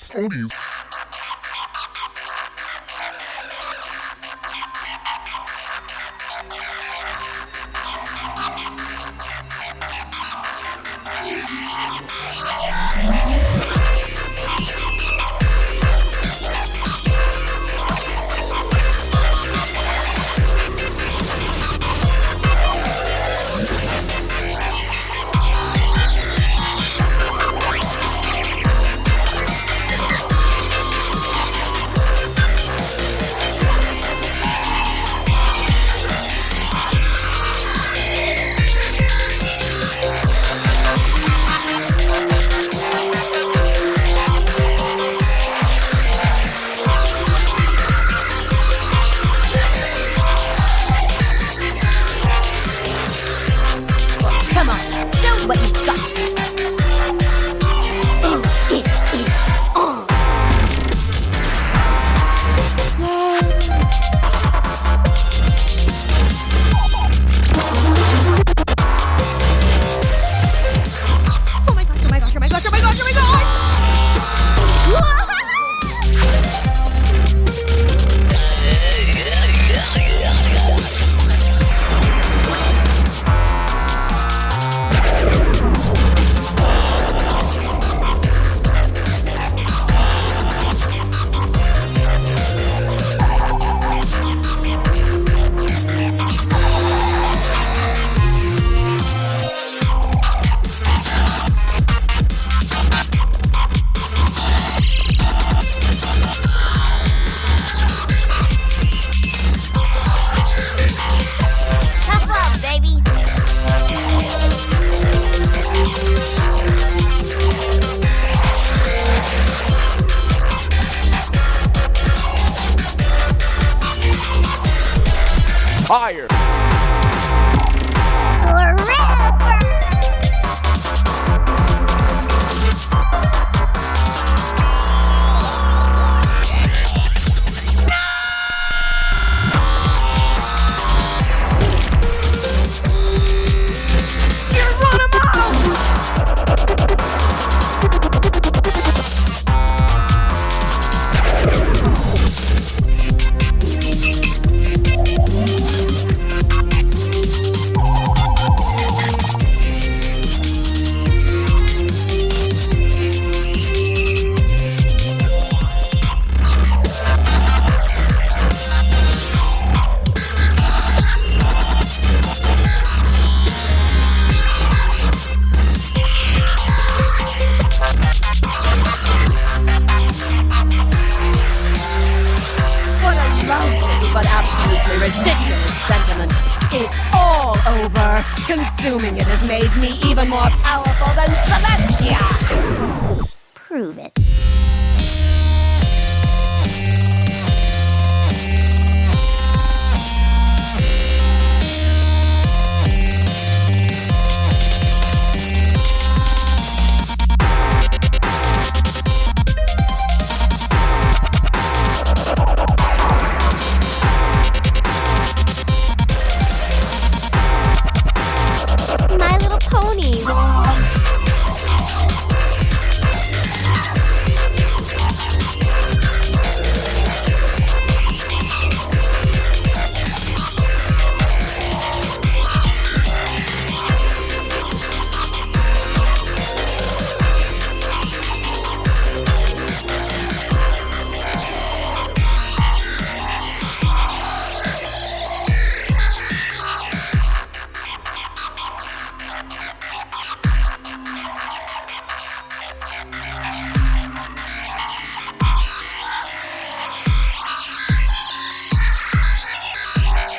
ponies. Come on, show what you got. Oh my gosh, oh my gosh, oh my gosh, oh my gosh, oh my gosh! Tough love, baby. Fire! What a lovely but absolutely ridiculous sentiment. It's all over. Consuming it has made me even more powerful than Celestia. Prove it.